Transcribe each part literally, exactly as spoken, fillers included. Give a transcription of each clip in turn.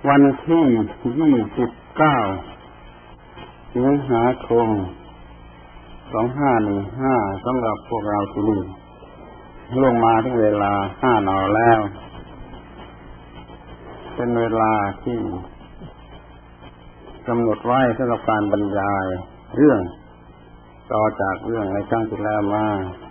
วันที่ยี่สิบเก้าสิงหาคมสองห้าหนึ่งห้าสำหรับพวกเราที่นี่ลงมาถึงเวลาห้าหนอแล้วเป็นเวลาที่กำหนดไว้สำหรับการบรรยายเรื่องต่อจากเรื่องในครั้งที่แล้วมา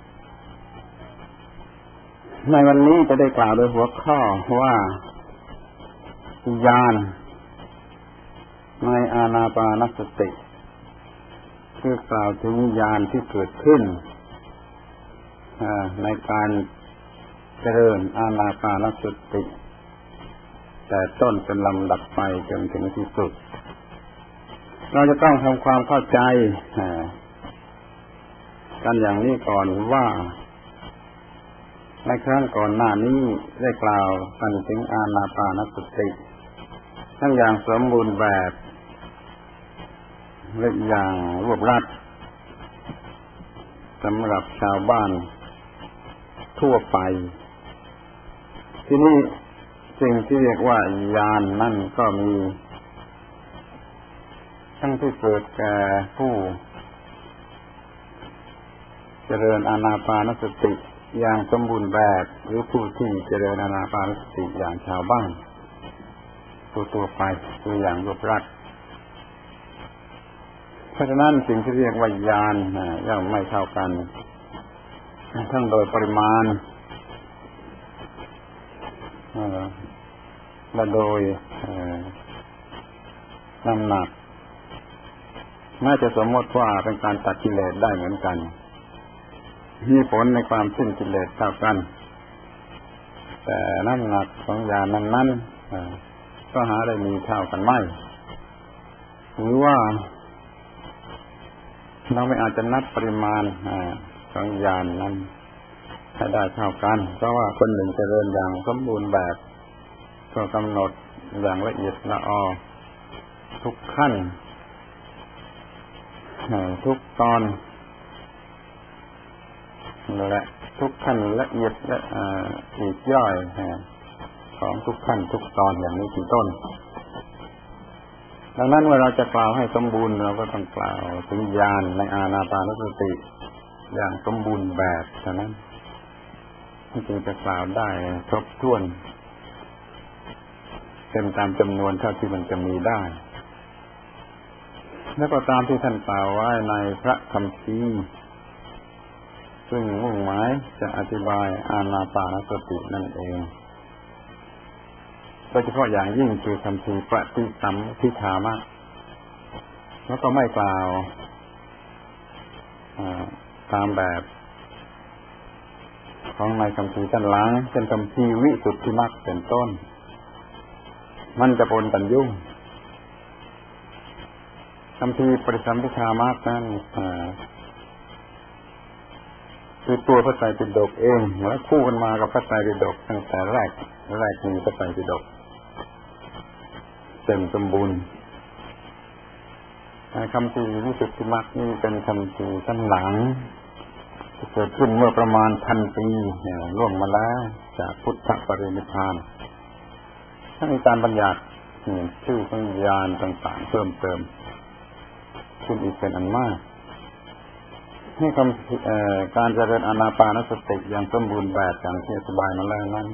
ในวันนี้จะได้กล่าวโดยหัวข้อว่าญาณในอานาปานสติคือกล่าวถึงญาณที่เกิดขึ้นในการเจริญอานาปานสติแต่ต้นเป็นลำดับไปจนถึงที่สุดเราจะต้องทำความเข้าใจกันอย่างนี้ก่อนว่าในครั้งก่อนหน้านี้ได้กล่าวกันถึงอานาปานสติทั้งอย่างสมบูรณ์แบบและอย่างรวบรัดสำหรับชาวบ้านทั่วไปที่นี่สิ่งที่เรียกว่าญาณ นั่นก็มีทั้งที่เกิดแก่ผู้เจริญอานาปานสติอย่างสมบูรณ์แบบหรือผู้ที่เจริญอานาปานสติอย่างชาวบ้านตัวๆไปตัวอย่างรวบรัดเพราะฉะนั้นสิ่งที่เรียกว่าญาณย่อมไม่เท่ากันทั้งโดยปริมาณและโดยน้ำหนักน่าจะสมมติว่าเป็นการตัดกิเลสได้เหมือนกันมีผลในความสิ้นกิเลสเท่ากันแต่น้ำหนักของญาณนั้นๆก็หาได้มีเท่ากันไม่หรือว่าเราไม่อาจจะนับปริมาณของญาณนั้นให้ได้เท่ากันเพราะว่าคนหนึ่งเจริญอย่างสมบูรณ์แบบก็กำหนดอย่างละเอียดละออทุกขั้นทุกตอนและทุกขั้นละเอียดและอีกย่อยของทุกขั้นทุกตอนอย่างนี้เป็นต้นดังนั้นเมื่อเราจะกล่าวให้สมบูรณ์เราก็ต้องกล่าวถึงญาณในอานาปานสติอย่างสมบูรณ์แบบฉะนั้นจึงจะกล่าวได้ครบถ้วนเป็นตามจำนวนเท่าที่มันจะมีได้แล้วก็ตามที่ท่านกล่าวไว้ในพระคัมภีร์ซึ่งมุ่งหมายจะอธิบายอานาปานสตินั่นเองโดยเฉพาะอย่างยิ่งคือคัมภีร์ปฏิสัมภิธามะแล้วก็ไม่กล่าวตามแบบของในคัมภีร์ด้านหลังเป็นคัมภีร์วิสุทธิมรรคเป็นต้นมันจะปนกันยุ่งคัมภีร์ปฏิสัมภิธามะนั้นคือตัวพระไตรปิฎกเองและคู่กันมากับพระไตรปิฎกตั้งแต่แรกแรกมีพระไตรปิฎกเต็มสมบูรณ์คำพีวิสุทธิมรรคนี่เป็นคำพีชั้นหลังที่เกิดขึ้นเมื่อประมาณพันปีล่วงมาแล้วจากพุทธปรินิพพานถ้ามีการบัญญัติชื่อของญาณต่างๆเพิ่มเติมขึ้นอีกเป็นอันมากให้คำการเจริญอานาปานสติอย่างสมบูรณ์แบบอย่างที่อธิบายมาแล้วนั้น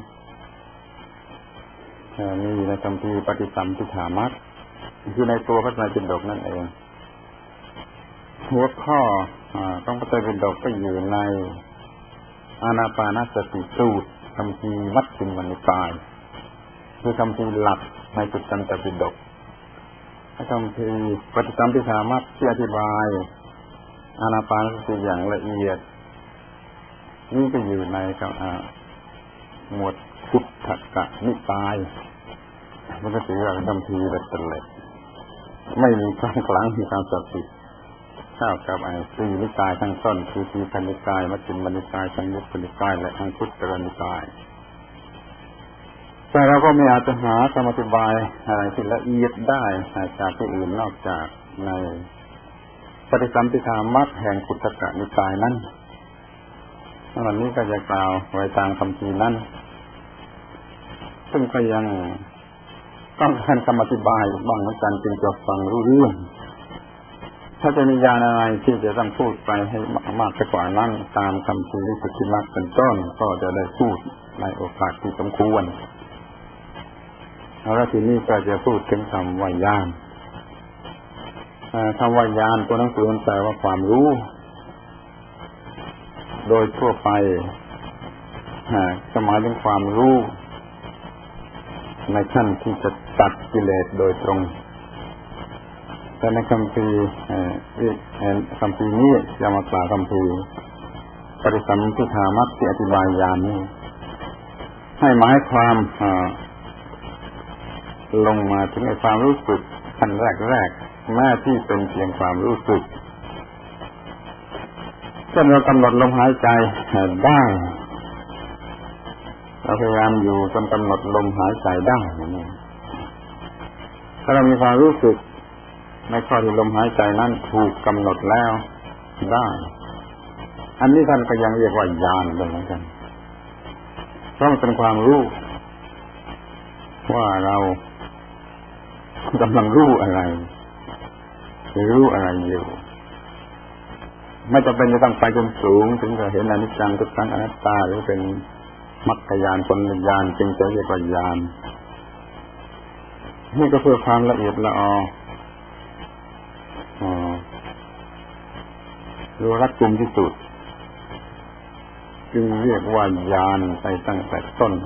มีในคำพีปฏิสัมภิธามรรคคือในตัวพระไตรปิฎกนั่นเองหัวข้อของพระไตรปิฎกก็อยู่ในอานาปานสติสูตรคำพีมัชฌิมนิกายคือคำพีหลักในสุตตันตปิฎกคำพีปฏิสัมภิธามรรคที่อธิบายอานาปานสติอย่างละเอียดนี่ก็อยู่ในหมวดพุทธกนิกายมันก็ถือว่าเป็นคำพีแบบเล็กไม่มีความขลังมีความศักดิ์สิทธิ์เท่ากับไอ้สี่นิกายทั้งต้นคือทีฆนิกายมัชฌิมนิกายสังยุตตนิกายและอังคุตตรนิกายแต่เราก็ไม่อาจจะหาคำอธิบายอะไรที่ละเอียดได้จากที่อื่นนอกจากในปฏิสัมภิธามรรคแห่งพุทธกนิกายนั้นวันนี้ก็จะกล่าวไว้ตามคำพีนั้นซึ่งก็ยังต้องการคำอธิบายบ้างเหมือนกันจึงจะฟังรู้เรื่องถ้าจะมีญาณอะไรที่จะต้องพูดไปให้มากไปกว่านั้นตามคำพีวิสุทธิมรรคเป็นต้นก็จะได้พูดในโอกาสที่สมควรแล้วทีนี้ก็จะพูดถึงคำว่าญาณคำว่าญาณตัวหนังสือมันแปลว่าความรู้โดยทั่วไปหมายถึงความรู้ในขั้นที่จะตัดกิเลสโดยตรงแต่ในคำพีคำพีนี้จะมากล่าวคำพีปฏิสัมภิทามรรคที่อธิบายญาณนี้ให้หมายความลงมาถึงไอ้ความรู้สึกขั้นแรกๆแม้ที่เป็นเพียงความรู้สึกเช่นเรากำหนดลมหายใจได้เราพยายามอยู่จนกำหนดลมหายใจได้ถ้าเรามีความรู้สึกในข้อที่ลมหายใจนั้นถูกกำหนดแล้วได้อันนี้ท่านก็ยังเรียกว่าญาณเหมือนกันเพราะมันเป็นความรู้ว่าเรากำลังรู้อะไรรู้อะไรอยู่ไม่จำเป็นจะต้องไปจนสูงถึงจะเห็นอนิจจังทุกขังอนัตตาหรือเป็นมรรคญาณผลญาณจึงจะเรียกว่าญาณนี่ก็เพื่อความละเอียดละออรู้รัดกุมที่สุดจึงเรียกว่าญาณไปตั้งแต่ต้น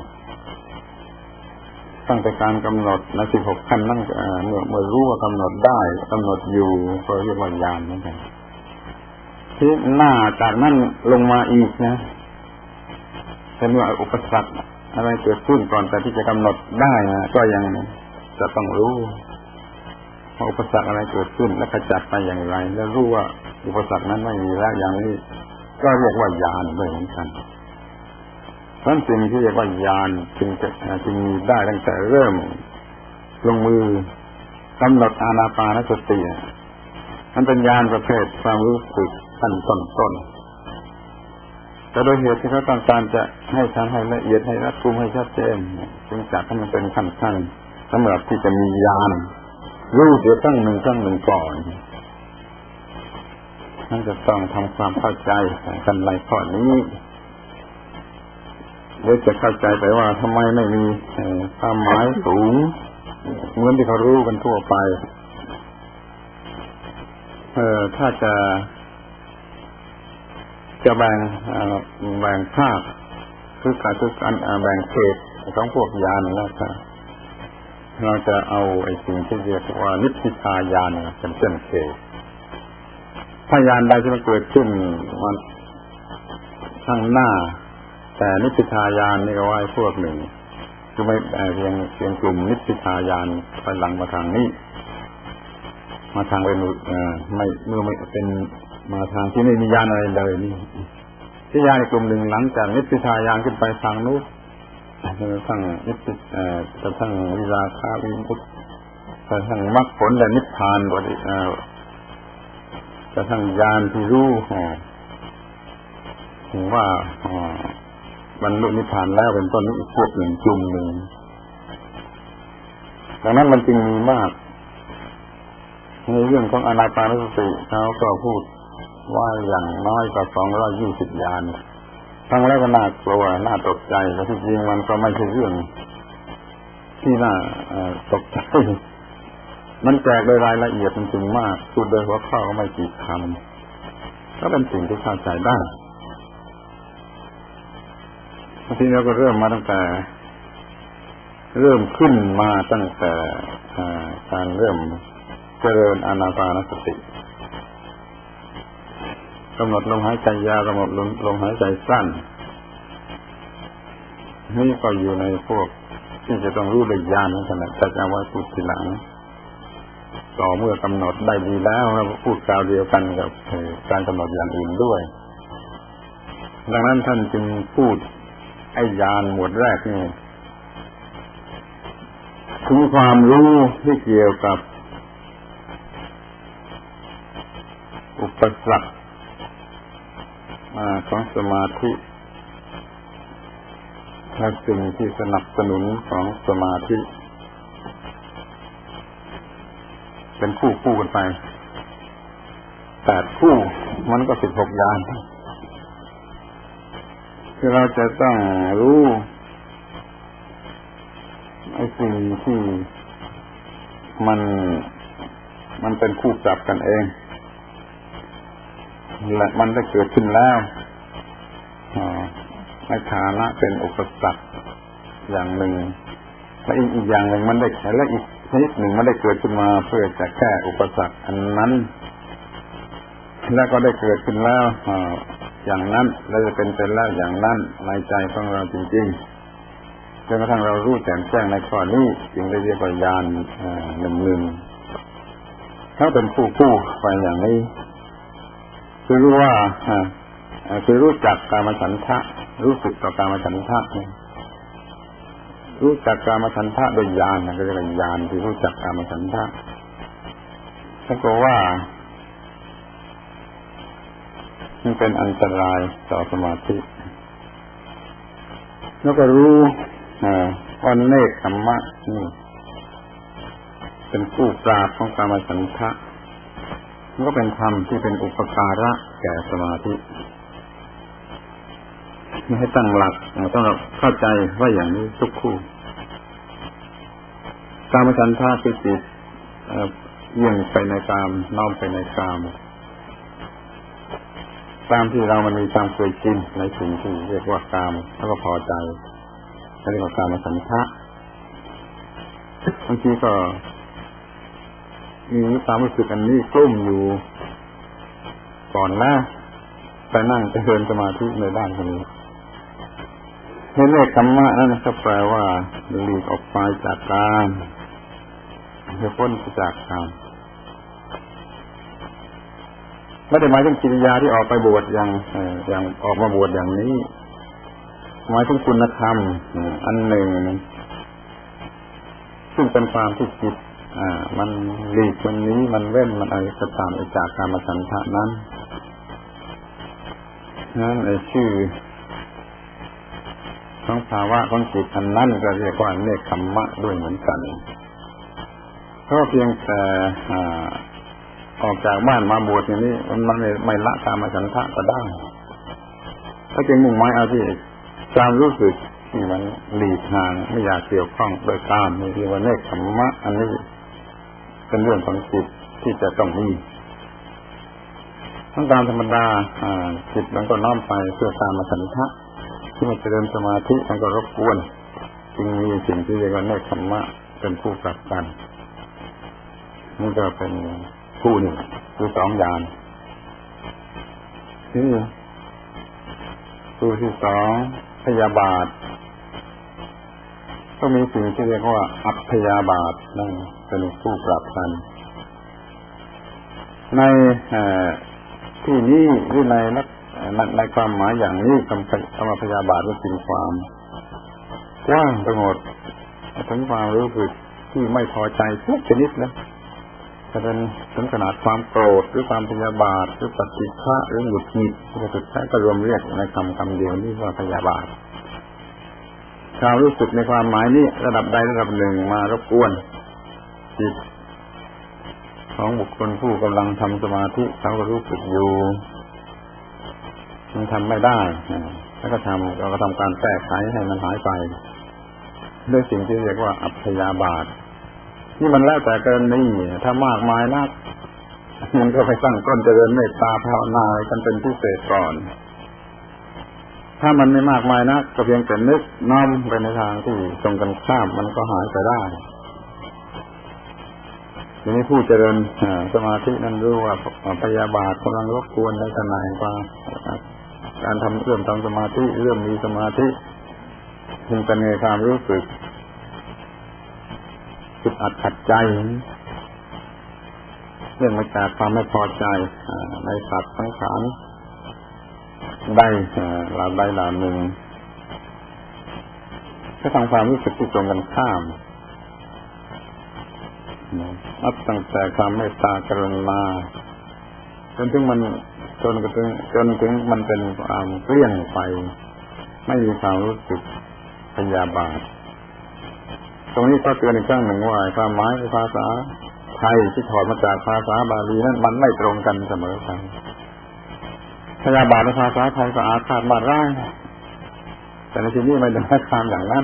ตั้งแต่การกำหนดในสิบหกขั้นนั่นเมื่อเมื่อรู้ว่ากำหนดได้กำหนดอยู่ก็เรียกว่าญาณเหมือนกันที่หน้าจากนั้นลงมาอีกนะแต่เมื่ออุปสรรคอะไรเกิดขึ้นก่อนแต่ที่จะกำหนดได้นะก็ยังจะต้องรู้ว่าอุปสรรคอะไรเกิดขึ้นและขจัดไปอย่างไรแล้วรู้ว่าอุปสรรคนั้นไม่มีแล้วอย่างนี้ก็เรียกว่าญาณด้วยเหมือนกันเพราะสิ่งที่เรียกว่าญาณจึงจะจึงมีได้ตั้งแต่เริ่มลงมือกำหนดอานาปานสติมันเป็นญาณประเภทความรู้สึกขั้นต้นๆแต่โดยเหตุที่เขาต้องการจะให้ชัดให้ละเอียดให้รัดกุมให้ชัดเจนจึงจัดให้มันเป็นขั้นๆสำหรับที่จะมีญาณรู้เสียตั้งหนึ่งตั้งหนึ่งก่อนนั่นจะต้องทำความเข้าใจกันในข้อนี้เดี๋ยวจะเข้าใจไปว่าทำไมไม่มีความหมายสูงเหมือนที่เขารู้กันทั่วไปเออถ้าจะจะแบ่งแบ่งภาคคือการคือการแบ่งเขตของพวกญาณแล้วครับเราจะเอาไอ้สิ่งที่เรียกว่านิพพิทายานเป็นเส้นเขตถ้าญาณใดที่มันเกิดขึ้นมันข้างหน้าแต่นิพพิทายานนี่ก็ว่าพวกหนึ่งคือไม่เพียงเพียงกลุ่มนิพพิทายานไปหลังมาทางนี้มาทางเป็นเอ่อไม่เมื่อไม่เป็นมาทางที่ไม่มีญาณอะไรเลยนี่ที่ญาณกลุ่มหนึ่งหลังจากนิพพิทายานขึ้นไปทางนู้นทั้งนิพพิเอ่อจะทั้งวิราคะวิมุตติจะทั้งมรรคผลและนิพพานก็ได้เอ่อจะทั้งญาณที่รู้ถึงว่าบรรลุนิพพานแล้วเป็นต้นนี้อีกพวกหนึ่งกลุ่มหนึ่งดังนั้นมันจึงมีมากในเรื่องของอานาปานสติเขาก็พูดว่าอย่างน้อยก็สองร้อยยี่สิบญาณฟังแล้วก็น่ากลัวน่าตกใจแต่ที่จริงมันก็ไม่ใช่เรื่องที่น่าตกใจมันแจกโดยรายละเอียดมันจึงมากพูดโดยหัวข้อก็ไม่กี่คำก็เป็นสิ่งที่เข้าใจได้ทีนี้เราก็เริ่มมาตั้งแต่เริ่มขึ้นมาตั้งแต่การเริ่มเจริญอานาปานสติกำหนดลมหายใจยาวกำหนดลมหายใจสั้นนี่ก็อยู่ในพวกที่จะต้องรู้โดยญาณนั่นแหละแต่จะเอาไว้พูดทีหลังต่อเมื่อกำหนดได้ดีแล้วเราพูดคราวเดียวกันกับการกำหนดอย่างอื่นด้วยดังนั้นท่านจึงพูดไอ้ญาณหมวดแรกนี่ถึงความรู้ที่เกี่ยวกับอุปสรรคของสมาธิและสิ่งที่สนับสนุนของสมาธิเป็นคู่คู่กันไปแปดคู่มันก็สิบหกญาณคือเราจะต้องรู้ไอ้สิ่งที่มันมันเป็นคู่ปรับกันเองและมันได้เกิดขึ้นแล้วในฐานะเป็นอุปสรรคอย่างหนึ่งและอีกอีกอย่างหนึ่งมันได้และอีกชนิดหนึ่งมันได้เกิดขึ้นมาเพื่อจะแก้อุปสรรคอันนั้นแล้วก็ได้เกิดขึ้นแล้วอย่างนั้นแล้วจะเป็นเป็นแล้วอย่างนั้นในใจของเราจริงๆจนกระทั่งเรารู้แจ่มแจ้งในข้อนี้จึงได้เรียกว่าญาณหนึ่งหนึ่งถ้าเป็นคู่คู่ไปอย่างนี้คือรู้ว่าคือรู้จักกามฉันทะรู้สึกต่อกามฉันทะรู้จักกามฉันทะโดยญาณก็เรียกว่าญาณที่รู้จักกามฉันทะถ้าก็ว่ามันเป็นอันตรายต่อสมาธิแล้วก็รู้ว่าเนกขัมมะนี่เป็นคู่ปราบของกามฉันทะมันก็เป็นธรรมที่เป็นอุปการะแก่สมาธิไม่ให้ตั้งหลักต้องเข้าใจว่าอย่างนี้ทุกคู่กามฉันทะคือจิตเยี่ยงไปในกามน้อมไปในกามตามที่เรามันมีความเคยชินในสิ่งที่เรียกว่ากามแล้วก็พอใจเรียกว่ากามฉันทะบางทีก็มีความรู้สึกอันนี้กลุ่มอยู่ก่อนหน้าไปนั่งเจริญสมาธิในด้านนี้เนกขัมมะนั่นก็แปลว่าหลีกออกไปจากกามเพื่อพ้นจากกามไม่ได้หมายถึงกิริยาที่ออกไปบวชอย่างอย่างออกมาบวชอย่างนี้หมายถึงคุณธรรมอันหนึ่งซึ่งเป็นความที่จิตอ่ามันหลีกมันนี้มันเว้นมันอะไรก็ตามจากกามฉันทะนั้นนั่นไอ้ชื่อของภาวะของจิตอันนั้นก็เรียกว่าเนกขัมมะด้วยเหมือนกันเพราะเพียงแต่อ่าออกจากบ้านมาบวชอย่างนี้มันมันไม่ไม่ละกามฉันทะก็ได้ถ้าจึงมุ่งหมายเอาที่ความรู้สึกที่มันหลีกห่างไม่อยากเกี่ยวข้องโดยกามนี่เรียกว่าเนกขัมมะอันนี้เป็นเรื่องของจิตที่จะต้องมีทั้งตามธรรมดาจิตมันก็น้อมไปเพื่อกามฉันทะที่มันเจริญสมาธิมันก็รบกวนจึงมีสิ่งที่เรียกว่าเนกขัมมะเป็นผู้กลับกันนี่ก็เป็นคู่หนึ่งคือสองญาณนี่คู่ที่สองพยาบาทก็มีสิ่งที่เรียกว่าอัพยาบาทนั่นเป็นคู่ปรับกันในที่นี้หรือในนักในความหมายอย่างนี้คำคำว่าพยาบาทก็เป็นความกว้างไปหมดถึงความรู้สึกที่ไม่พอใจทุกชนิดนะจะเป็นถึงขนาดความโกรธหรือความพยาบาทหรือปฏิฆะหรือหงุดหงิดก็สุดท้ายก็รวมเรียกในคำคำเดียวนี้ว่าพยาบาทความรู้สึกในความหมายนี้ระดับใดระดับหนึ่งมารบกวนจิตของบุคคลผู้กำลังทำสมาธิเขาก็รู้สึกอยู่มันทำไม่ได้แล้วก็ทำเราก็ทำการแก้ไขให้มันหายไปด้วยสิ่งที่เรียกว่าอัพยาบาทนี่มันแล้วแต่กรณีถ้ามากมายนักมันก็ไปตั้งต้นเจริญเมตตาภาวนากันเป็นพิเศษก่อนถ้ามันไม่มากมายนักก็เพียงแต่นึกน้อมไปในทางที่ตรงกันข้ามมันก็หายไปได้ทีนี้ผู้เจริญสมาธินั้นรู้ว่าพยาบาทกำลังรบกวนในขณะแห่งการทำเรื่องทำสมาธิเรื่องมีสมาธิจึงเป็นในความรู้สึกจิตอัดขัดใจเรื่องมาจากความไม่พอใจในสัตว์สังขารได้หลายใดหลายหนึ่งก็ทำความรู้สึกที่ตรงกันข้ามนับตั้งแต่ความเมตตากรุณาจนถึงมันจนถึงจนถึงมันเป็นความเกลี้ยงไปไม่มีความรู้สึกพยาบาทตรงนี้ก็เตือนอีกครั้งหนึ่งว่าความหมายภาษาไทยที่ถอดมาจากภาษาบาลีนั้นมันไม่ตรงกันเสมอไปพยาบาทในภาษาไทยก็อาฆาตมาร้ายแต่ในที่นี้ไม่ได้หมายความอย่างนั้น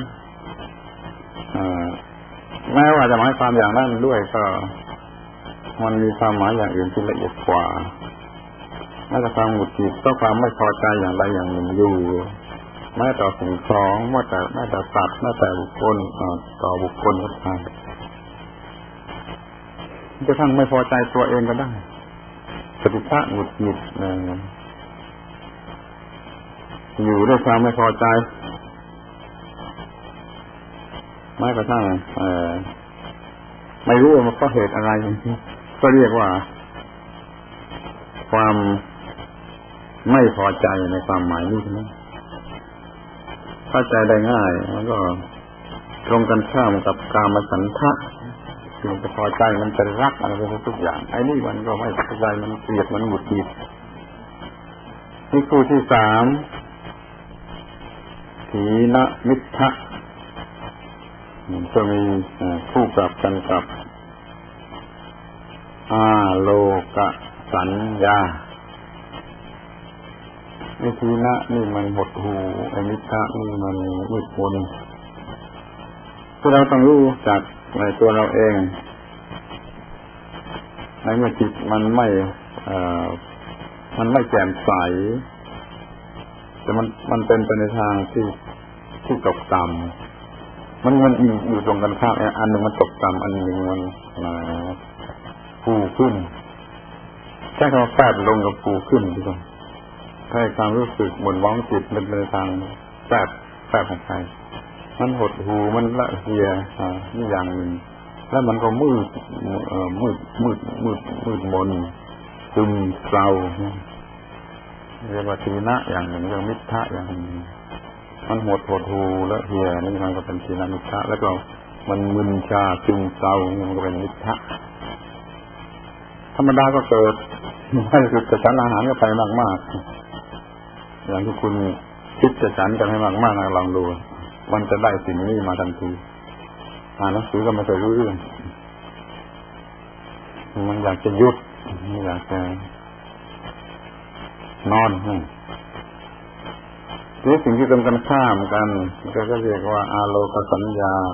แม้ว่าจะหมายความอย่างนั้นด้วยก็มันมีความหมายอย่างอื่นที่ละเอียดกว่าแม้แต่ความหงุดหงิดก็ความไม่พอใจอย่างใดอย่างหนึ่งอยู่แม้ต่อสิ่งของแม้แต่แม้แต่สัตว์แม้แต่บุคคลต่อบุคคลก็ตามจะทั้งไม่พอใจตัวเองก็ได้ปฏิฆะหงุดหงิดอยู่ด้วยความไม่พอใจแม้กระทั่งไม่รู้ว่ามันก็เหตุอะไรก็เรียกว่าความไม่พอใจในความหมายนี้นะเข้าใจได้ง่ายมันก็ตรงกันข้ามกับกามฉันทะมันจะพอใจมันจะรักอะไรไปทุกอย่างไอ้นี่มันก็ไม่พอใจมันเกลียดมันหงุดหงิดนี่คู่ที่สามถีนมิทธะจะมีคู่ปรับกันกับอาโลกสัญญาไอ้ถีนะนี่มันหดหูไอ้มิทธะนี่มันมืดมนพวกเราต้องรู้จักในตัวเราเองในเมื่อจิตมันไม่มันไม่แจ่มใสแต่มันมันเป็นไปในทางที่ที่ตกต่ำมันมันอยู่ตรงกันข้ามอันหนึ่งมันตกต่ำอันหนึ่งมันฟูขึ้นใช้คำว่าแฝงลงกับฟูขึ้นดีกว่าให้ความรู้สึกหมุนว้องจิตมันเป็นทางแฝงแฝงของใครมันหดหูมันละเหี่ยนี่อย่างหนึ่งแล้วมันก็มืดมืดมืดมืดมืดมนซึมเศร้าเรียกว่าถีนะอย่างหนึ่งเรียกมิทธะอย่างหนึ่งมันหดหดหูละเหี่ยนี่มันก็เป็นถีนะมิทธะแล้วก็มันมึนชาซึมเศร้านี่มันก็เป็นมิทธะธรรมดาก็เกิดให้สุดจะฉันอาหารก็ไปมากๆอย่างที่คุณคิดจะฉันกันให้มากๆนะลองดูมันจะได้สิ่งนี้มาทันทีอ่านหนังสือก็ไม่เคยรู้เรื่องมันอยากจะหยุดมันอยากจะนอนนี่สิ่งที่ตรงกันข้ามกันก็เรียกว่าอาโลกสัญญา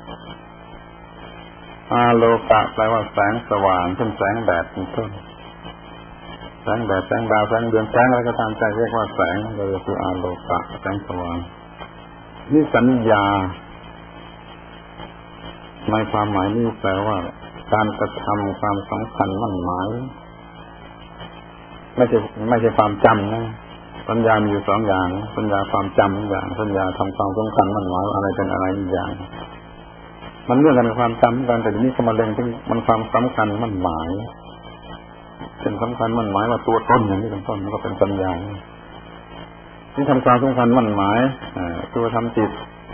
อาโลกะแปลว่าแสงสว่างเช่นแสงแดดเป็นต้นแสงแดดแสงดาวแสงเดือนแสงอะไรก็ตามใจเรียกว่าแสงก็คืออาโลกะแสงสว่างนี่สัญญาในความหมายนี้แปลว่าการกระทำความสำคัญมั่นหมายไม่ใช่ไม่ใช่ความจำนะสัญญามีอยู่สองอย่างสัญญาความจำอย่างสัญญาทำความสำคัญมั่นหมายอะไรเป็นอะไรอีกอย่างมันเรื่องกันกับความจำกันแต่ทีนี้ก็มาเล็งถึงมันความสำคัญมั่นหมายเป็นสำคัญมั่นหมายว่าตัวตนอย่างนี้เป็นต้นมันก็เป็นสัญญาที่ทำความสำคัญมั่นหมายตัวทำจิต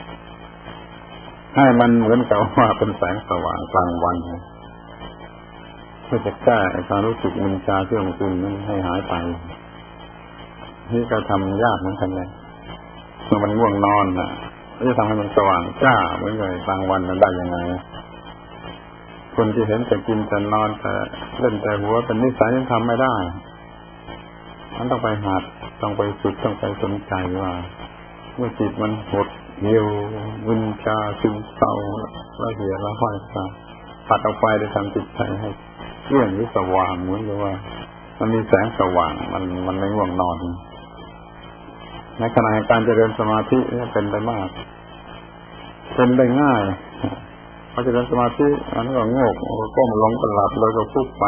ให้มันเหมือนกับว่าเป็นแสงสว่างกลางวันเพื่อจะแก้ความรู้สึกมึนชาเชื่องซึมนั้นให้หายไปนี่ก็ทำยากเหมือนกันเลยเมื่อมันง่วงนอนน่ะจะทำให้มันสว่างจ้าเหมือนกับกลางวันมันได้ยังไงคนที่เห็นแต่กินแต่นอนแต่เล่นแต่หัวเป็นนิสัยยังทำไม่ได้มันต้องไปหัดต้องไปฝึกต้องไปสนใจว่าเมื่อจิตมันหดเหี่ยวมึนชาซึมเศร้าละเหี่ยละห้อยตาปัดเอาไฟได้ทำจิตใจให้เรื่องนี้สว่างเหมือนกับว่ามันมีแสงสว่างมันมันไม่ง่วงนอนในขณะการเจริญสมาธิเป็นไปมากเป็นได้ง่ายพอเจริญสมาธิมันก็โงกก้มลงก็หลับเลยก็ฟุบไป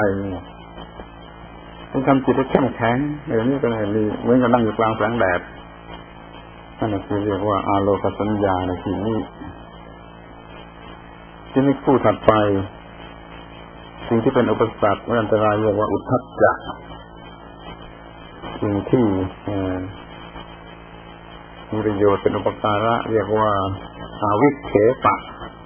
ต้องทำจิตให้เข้มแข็งอย่างนี้ก็เลยมีเหมือนกับนั่งอยู่กลางแสงแดดนั่นคือเรียกว่าอาโลกสัญญาในที่นี้ที่นี้คู่ถัดไปสิ่งที่เป็นอุปสรรคอันตรายเรียกว่าอุทธัจจะสิ่งที่มีประโยชน์เป็นอุปการะเรียกว่าอาวิเขปะ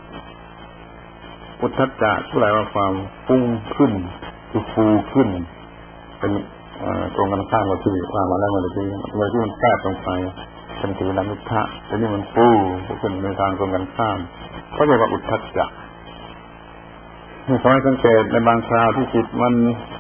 อุทธัจจะแปลว่าความฟุ้งขึ้นคือฟูขึ้นเป็นตรงกันข้ามกับที่ว่ามาแล้วเมื่อกี้เมื่อที่มันแคบลงไปเป็นถีนมิทธะแต่นี่มันฟูขึ้นในทางตรงกันข้ามก็เรียกว่าอุทธัจจะขอให้สังเกตในบางคราวที่จิตมัน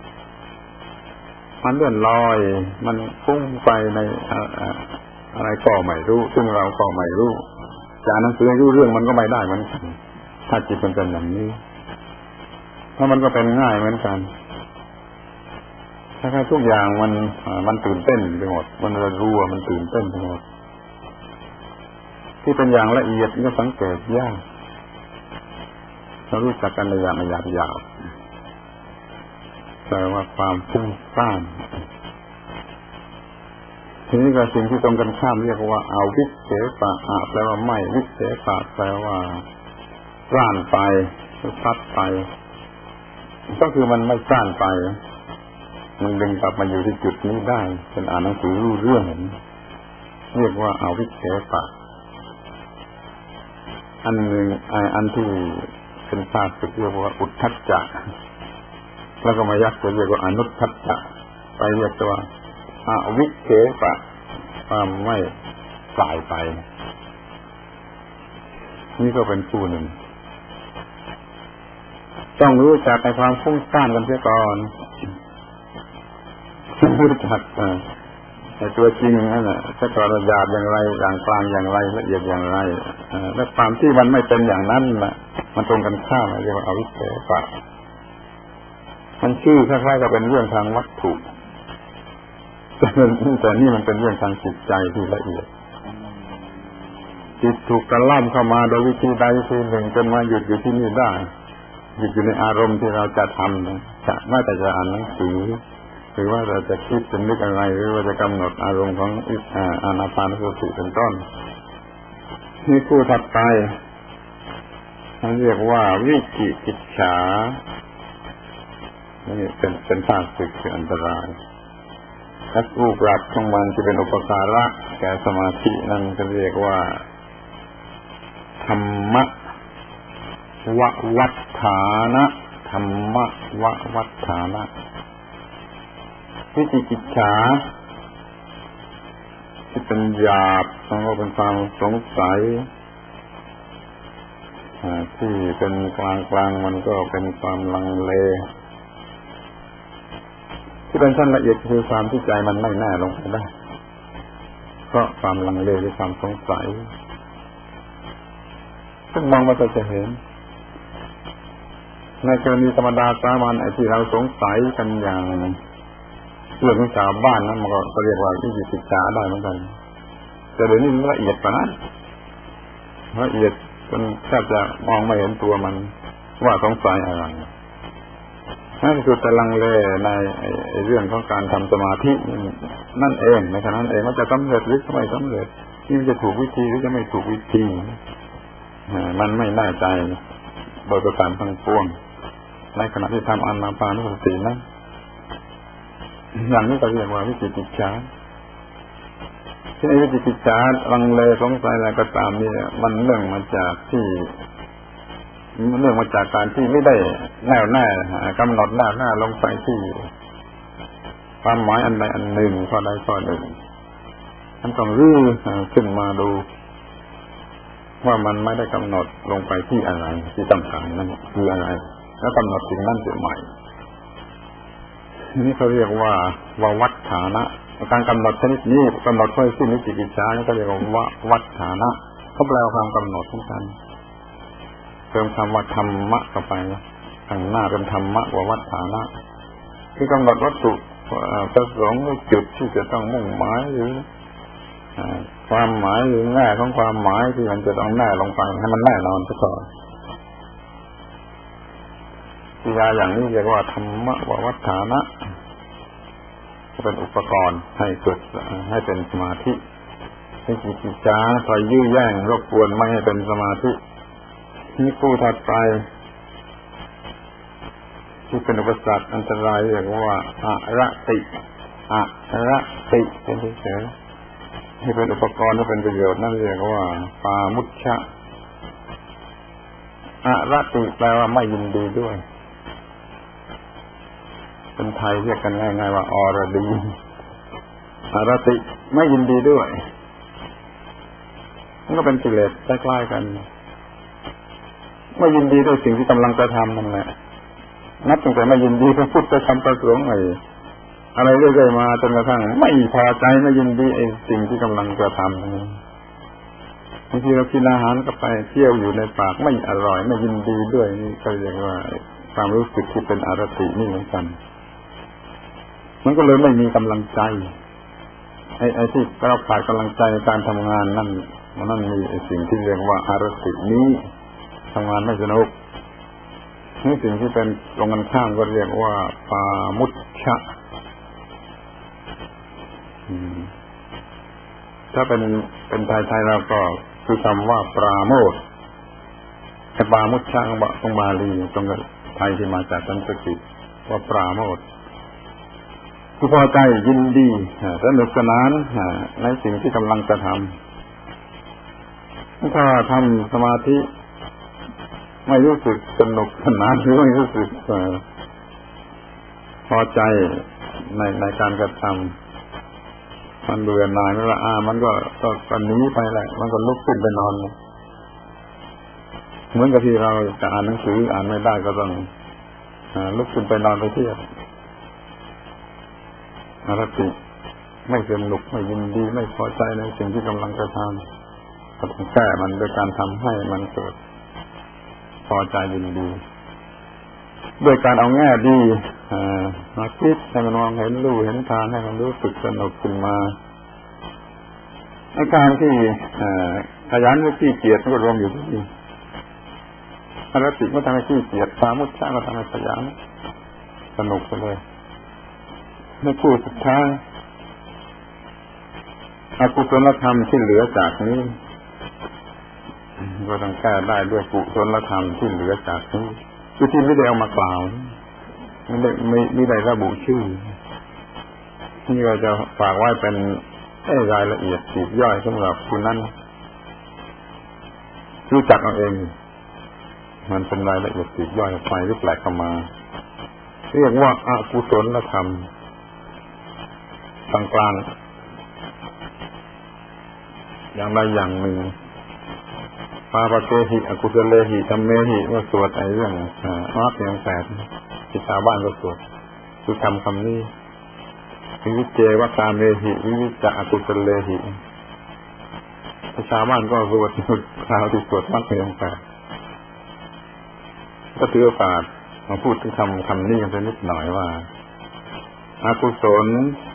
มันเลื่อนลอยมันฟุ้งไปในอะไรก็ไม่รู้ซึ่งเราก็ไม่รู้จะอ่านหนังสือให้รู้เรื่องมันก็ไม่ได้เหมือนกันถ้าจิตมันเป็นอย่างนี้เพราะมันก็เป็นง่ายเหมือนกันถ้าทุกอย่างมันมันตื่นเต้นไปหมดมันรัวมันตื่นเต้นไปหมดที่เป็นอย่างละเอียดก็สังเกตยากเรารู้จักกันในอย่างหยาบหยาบแต่ว่าความฟุ้งซ่านทีนี้ก็สิ่งที่ตรงกันข้ามเรียกว่าเอาวิเศษปะอาแปลว่าไม่วิเศษปะแปลว่าร่านไปซัดไปก็คือมันไม่ซ่านไปมันดึงกลับมาอยู่ที่จุดนี้ได้เป็นอ่านหนังสือรู้เรื่องเรียกว่าเอาวิเศษปะอันหนึ่งอันที่เป็นภาษาเรียกว่าอุทธัจจะแล้วก็มายักษ์จะเรียกว่าอนุทธัจจะไปเรียกว่าอวิเขปะความไม่สายไปนี่ก็เป็นคู่หนึ่งต้องรู้จักในความฟุ้งซ่านกันเสียก่อนรู้จักในตัวจริงนั่นแหละจะกระยาบอย่างไรอย่างกลางอย่างไรละเอียดอย่างไรและความที่มันไม่เป็นอย่างนั้นน่ะมันตรงกันข้ามเรียกว่าอวิเขปะมันชื่อคล้ายๆกับเป็นเรื่องทางวัตถุแต่แต่นี่มันเป็นเรื่องทางจิตใจที่ละเอียดจิตถูกกระล่ำเข้ามาโดยวิธีใดวิธีหนึ่งจนมาหยุดอยู่ที่นี่ได้หยุดอยู่ในอารมณ์ที่เราจะทำนะจะไม่แต่จะอ่านหนังสือหรือว่าเราจะคิดจะนึกอะไรหรือว่าจะกำหนดอารมณ์ของอานาปานสติเป็นต้นนี่คู่ถัดไปเขาเรียกว่าวิจิกิจฉานี่เป็นเป็นภาคศึกคืออันตรายและรูปลักษณ์ของมันที่เป็นอุปการะแก่สมาธินั่นก็เรียกว่าธรรมะววัฏฐานะธรรมะววัฏฐานะวิจิกิจฉาที่เป็นหยาบแล้วก็เป็นความสงสัยที่เป็นกลางกลางมันก็เป็นความลังเลที่เป็นชั้นละเอียดคือความที่ใจมันไม่แน่ลงไปได้เพราะความลังเลหรือความสงสัยซึ่งมองมาจะเห็นในกรณีธรรมดาสามัญไอ้ที่เราสงสัยกันอย่างเรื่องของชาวบ้านนั้นมันก็เรียกว่าวิจิกิจฉาได้เหมือนกันแต่เดี๋ยวนี้มันละเอียดกว่านั้นละเอียดจนแทบจะมองไม่เห็นตัวมันว่าสงสัยอะไรนั่นคือแต่ลังเลในเรื่องของการทำสมาธินั่นเองในขณะนั้นเองว่าจะสำเร็จหรือไม่สำเร็จนี่จะถูกวิธีหรือจะไม่ถูกวิธีมันไม่แน่ใจโดยประการทั้งปวงในขณะที่ทำอานาปานสตินั้นอย่างนี้ก็เรียกว่าวิจิกิจฉาที่วิจิกิจฉาลังเลสงสัยอะไรก็ตามนี่มันเนื่องมาจากที่เนื่องมาจากการที่ไม่ได้แน่วแน่กำหนดแน่วแน่ลงไปที่ความหมายอันใดอันหนึ่งข้อใดข้อหนึ่งมันต้องรื้อขึ้นมาดูว่ามันไม่ได้กำหนดลงไปที่อะไรที่ต้องการนั่นคืออะไรแล้วกำหนดสิ่งนั้นเสียใหม่นี่เขาเรียกว่าววัฏฐานะการกำหนดชนิดนี้กำหนดเพื่อสิ้นวิจิกิจฉานี่ก็เรียกว่าวัฏฐานะเขาแปลความกำหนดทุกท่านเติมคำว่าธรรมะเข้าไปข้างหน้าเป็นธรรมะว่าวัฏฐานะคือกำหนดวัตถุประสงค์จุดที่จะต้องมุ่งหมายหรือความหมายหรือแง่ของความหมายที่มันจะต้องแน่ลงไปให้มันแน่นอนซะก่อนวิญญาณอย่างนี้เรียกว่าธรรมะวัฏฐานะเป็นอุปกรณ์ให้เกิดให้เป็นสมาธิให้จิตใจคอยยื้อแย่งรบกวนไม่ให้เป็นสมาธินี่คู่ถัดไปที่เป็นอุปสรรคอันตรายเรียกว่าอรติอรติเป็นเฉยๆที่เป็นอุปกรณ์ที่เป็นประโยชน์นั่นเรียกว่าปามุชชะอรติแปลว่าไม่ยินดีด้วยเป็นไทยเรียกกันง่ายๆว่าอรดีอรติไม่ยินดีด้วยมันก็เป็นกิเลสใกล้ๆกันไม่ยินดีด้วยสิ่งที่กำลังจะทำนั่นแหละนับตั้งแต่ไม่ยินดีพระพุทธธรรมประสงค์ไอ้อะไรเรื่อยๆมาจนกระทั่งไม่พอใจไม่ยินดีไอ้สิ่งที่กำลังจะทำนี่บางทีเรากินอาหารก็ไปเที่ยวอยู่ในปากไม่อร่อยไม่ยินดีด้วยนี่ก็เรียกว่าความรู้สึกที่เป็นอารตินี่เหมือนกันมันก็เลยไม่มีกำลังใจไอ้ไอ้ที่เราขาดกำลังใจในการทำงานนั่นมันนั่นมีไอ้สิ่งที่เรียกว่าอารตินี้ทำงานไม่สนุกนี่สิ่งที่เป็นตรงกันข้ามก็เรียกว่าปามุชชะถ้าเป็นเป็นไทยๆเราก็คือคำว่าปราโมทย์แต่ปามุชชะของบาลีตรงกับไทยที่มาจากสันสกฤตว่าปราโมทย์คือพอใจยินดีสนุกสนานในสิ่งที่กำลังจะทำถ้าทำสมาธิไม่รู้สึกสนุกสนานหรือไม่รู้สึกพอใจในในการกระทำมันเบื่อหน่ายไม่ละอามันก็ก็ก็หนีไปแหละมันก็ลุกขึ้นไปนอนเหมือนกับที่เราจะอ่านหนังสืออ่านไม่ได้ก็ต้องลุกขึ้นไปนอนไปเที่ยวอารติไม่สนุกไม่ยินดีไม่พอใจในสิ่งที่กำลังจะทำก็ต้องแก้มันโดยการทำให้มันเกิดพอใจยินดีด้วยการเอาแง่ดีมาคิดให้มันมองเห็นรู้เห็นทางให้มันรู้สึกสนุกขึ้นมาในการที่ขยันหรือขี้เกียจก็รวมอยู่ที่นี่อารติก็ทำให้ขี้เกียจปามุชชะก็ทำให้ขยันสนุกไปเลยในคู่สุดท้ายอกุศลธรรมที่เหลือจากนี้ก็ต้องแก้ได้ด้วยกุศลธรรมที่เหลือจากนี้คือที่ไม่ได้เอามากล่าวไม่ได้ไม่ไม่ได้ระบุชื่อนี่เราจะฝากไว้เป็นรายละเอียดปลีกย่อยสำหรับคุณนั้นรู้จักเอาเองมันเป็นรายละเอียดปลีกย่อยไปหรือแปลกเข้ามาเรียกว่าอกุศลธรรมกลางๆอย่างใดอย่างหนึ่งปาปะเกหิอกุศเลหิธัมเมหิว่าสวดไอ้เรื่องมรรคอย่างแปดที่ชาวบ้านก็สวดคือคำคำนี้วิวิเจวกาเมหิวิวิจะอกุศเลหิชาวบ้านก็สวดคราวที่สวดมรรคอย่างแปดก็ถือโอกาสมาพูดถึงคำคำนี้กันไปนิดหน่อยว่าอกุศล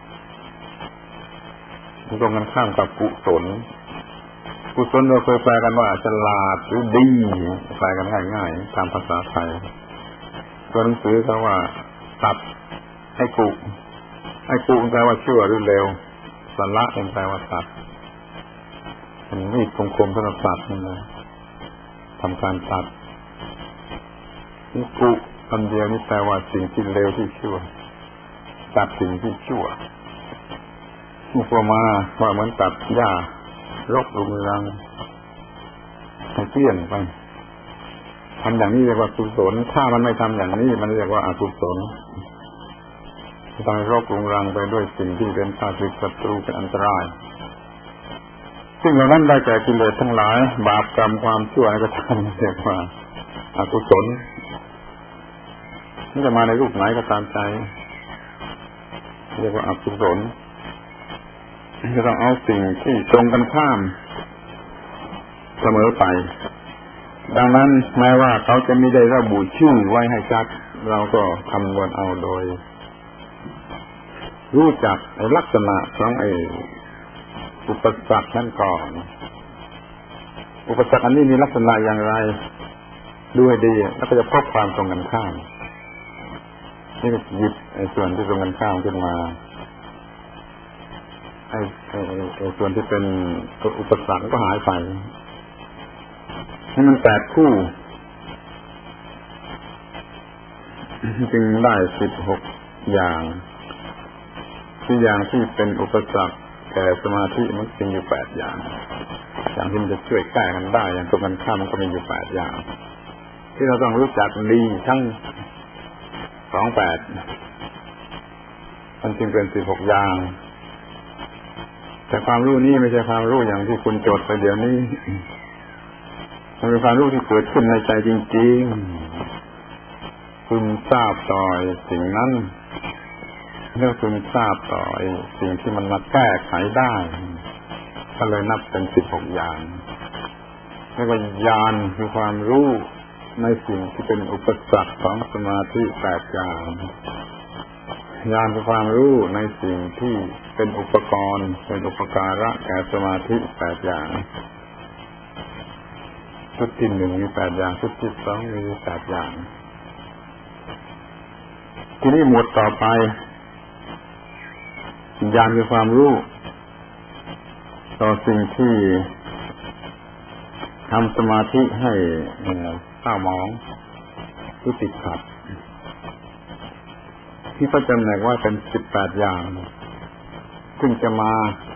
ตรงกันข้ามกับกุศลกุศลเราเคยแปลกันว่าฉลาดหรือดีแปลกันง่ายๆตามภาษาไทยตัวหนังสือเขาว่าตัดให้กุให้กุแปลว่าชั่วหรือเร็วสละแปลว่าตัดมันมีดคมๆสำหรับตัดนั่นเลยทำการตัดนี่กุคำเดียวนี่แปลว่าสิ่งที่เร็วที่ชั่วตัดสิ่งที่ชั่วอุปมาว่าเหมือนตัดหญ้ารกรุงรังให้เปลี่ยนไปทำอย่างนี้เรียกว่ากุศลถ้ามันไม่ทำอย่างนี้มันเรียกว่าอกุศลทำให้รกรุงรังไปด้วยสิ่งที่เป็นข้าศึกศัตรูเป็นอันตรายซึ่งเหล่านั้นได้แก่กิเลสทั้งหลายบาปกรรมความชั่วอะไรก็ตามเรียกว่าอกุศลนี่จะมาในรูปไหนก็ตามใจเรียกว่าอกุศลจะต้องเอาสิ่งที่ตรงกันข้ามเสมอไปดังนั้นแม้ว่าเขาจะไม่ได้ระบุชื่อไว้ให้ชัดเราก็คำนวณเอาโดยรู้จักลักษณะของไอ้อุปสรรคนั่นก่อนอุปสรรคอันนี้มีลักษณะอย่างไรดูให้ดีแล้วก็จะพบความตรงกันข้ามนี่หยิบไอ้ส่วนที่ตรงกันข้ามขึ้นมาไอ้ไอ้ไอ้ส่วนที่เป็นอุปสรรคก็หายไปให้มันแปดคู่จึงได้สิบหกอย่างที่อย่างที่เป็นอุปสรรคแก่สมาธิมันจึงอยู่แปดอย่างอย่างที่มันจะช่วยแก้กันได้อย่างตรงกันข้ามมันก็มีอยู่แปดอย่างที่เราต้องรู้จักดีทั้งสองแปดมันจึงเป็นสิบหกอย่างแต่ความรู้นี้ไม่ใช่ความรู้อย่างที่คุณโจทย์ไปเดี๋ยวนี้มันเป็นความรู้ที่เกิดขึ้นในใจจริงๆซึมซาบต่อสิ่งนั้นเรื่องซึมซาบต่อสิ่งที่มันมาแก้ไขได้ก็เลยนับเป็นสิบหกอย่างแล้วก็ญาณคือความรู้ในสิ่งที่เป็นอุปสรรคของสมาธิแปดอย่างญาณคือความรู้ในสิ่งที่เป็นอุปกรณ์เป็นอุปการะแก่สมาธิแปดอย่างชุดที่หนึ่งมีแปดอย่างชุดที่สองมีแปดอย่างทีนี้หมวดต่อไปญาณคือความรู้ต่อสิ่งที่ทำสมาธิให้เศร้าหมองหรือติดขัดที่เขาจำแนกว่าเป็นสิบแปดอย่างซึ่งจะมา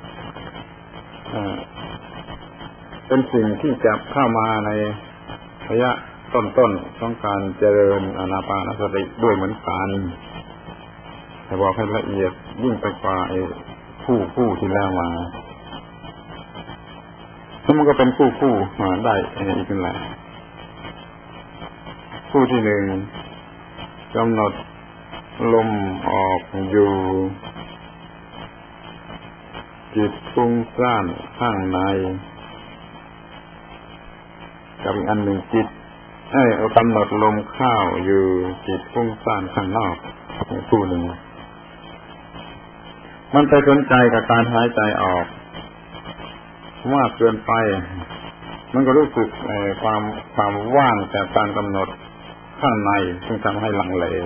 เป็นสิ่งที่จะเข้ามาในระยะต้นๆของการเจริญอานาปานสติด้วยเหมือนกันแต่บอกให้ละเอียดยิ่งไปกว่าไอ้ผู้ผู้ที่แล้วมาแล้วมันก็เป็นผู้ผู้มาได้อีกนั่นแหละผู้ที่หนึ่งกำหนดลมออกอยู่จิตฟุ้งซ่านข้างในกับอีกอันหนึ่งจิตเอ้ยกำหนดลมเข้าอยู่จิตฟุ้งซ่านข้างนอกผู้หนึ่งมันไปสนใจกับการหายใจออกมากเกินไปมันก็รู้สึกความความว่างจากการกำหนดข้างในซึ่งทำให้ลังเล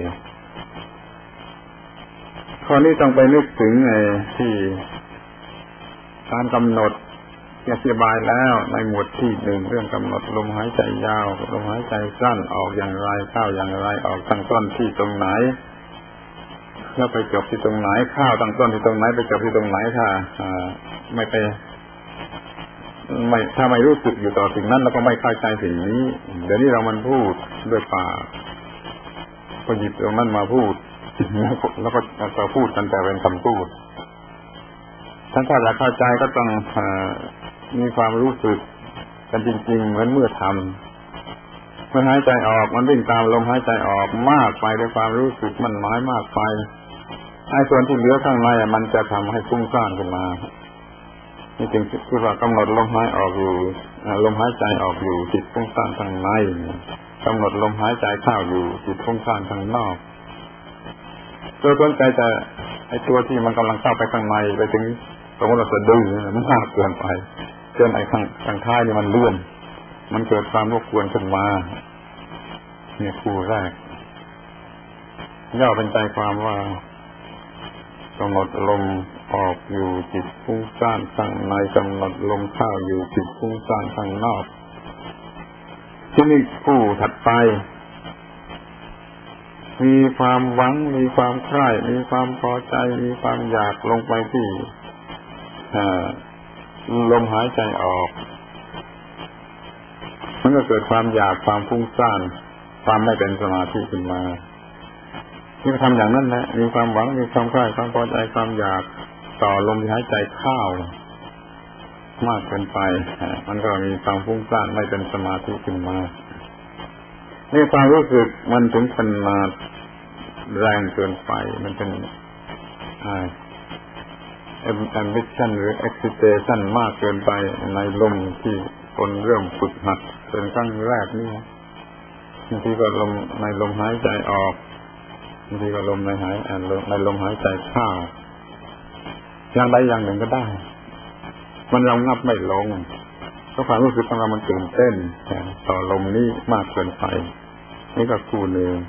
ข้อนี้ต้องไปนึกถึงไอ้ที่การกำหนดที่อธิบายแล้วในหมวดที่หนึ่งเรื่องกำหนดลมหายใจยาวลมหายใจสั้นออกอย่างไรเข้าอย่างไรออกตั้งต้นที่ตรงไหนแล้วไปจบที่ตรงไหนเข้าตั้งต้นที่ตรงไหนไปจบที่ตรงไหนค่ะไม่ไปไม่ถ้าไม่รู้สึกอยู่ต่อสิ่งนั้นแล้วก็ไม่เข้าใจสิ่งนี้เดี๋ยวนี้เรามันพูดด้วยปากก็หยิบตรงนั้นมาพูดแล้วก็จะพูดกันแต่เป็นคำพูดท่านถ้าอยากเข้าใจก็ต้องมีความรู้สึกกันจริงๆเหมือนเมื่อทำเมื่อหายใจออกมันวิ่งตามลมหายใจออกมากไปด้วยความรู้สึกมันน้อยมากไปไอ้ส่วนที่เหลือข้างในมันจะทำให้ฟุ้งซ่านขึ้นมานี่จึงคือว่ากำหนดลมหายออกอยู่ลมหายใจออกอยู่จิตฟุ้งซ่านข้างในกำหนดลมหายใจเข้าอยู่จิตฟุ้งซ่านข้างนอกตัวสนใจแต่ไอ้ตัวที่มันกำลังเข้าไปข้างในไปถึงสมมติว่าสะดือมันมากเกินไปจนไอ้ข้างข้างท้ายนี่มันเลื่อนมันเกิดความรบกวนขึ้นมาเนี่ยคู่แรกย่อเป็นใจความว่ากำหนดลมออกอยู่จิตฟุ้งซ่านข้างในกำหนดลมเข้าอยู่จิตฟุ้งซ่านข้างนอกที่นี่คู่ถัดไปมีความหวังมีความใคร่มีความพอใจมีความอยากลงไปที่ลมหายใจออกมันก็เกิดความอยากความฟุ้งซ่านความไม่เป็นสมาธิขึ้นมาที่ทำอย่างนั้นแหละมีความหวังมีความใคร่ความพอใจความอยากต่อลมหายใจเข้ามากเกินไปมันก็มีความฟุ้งซ่านไม่เป็นสมาธิขึ้นมานี่ความรู้สึกมันถึงขนาดแรงเกินไปมันเป็นอ่า ambition หรือ excitation มากเกินไปในลมที่คนเริ่มฝึกหัดเป็นครั้งแรกนี่บางทีก็ลมในลมหายใจออกบางทีก็ลมในหายในลมหายใจเข้าอย่างใดอย่างหนึ่งก็ได้มันระงับไม่ลงก็ความรู้สึกของเรามันตื่นเต้นต่อลมนี้มากเกินไปนี่ก็คู่หนึ่ง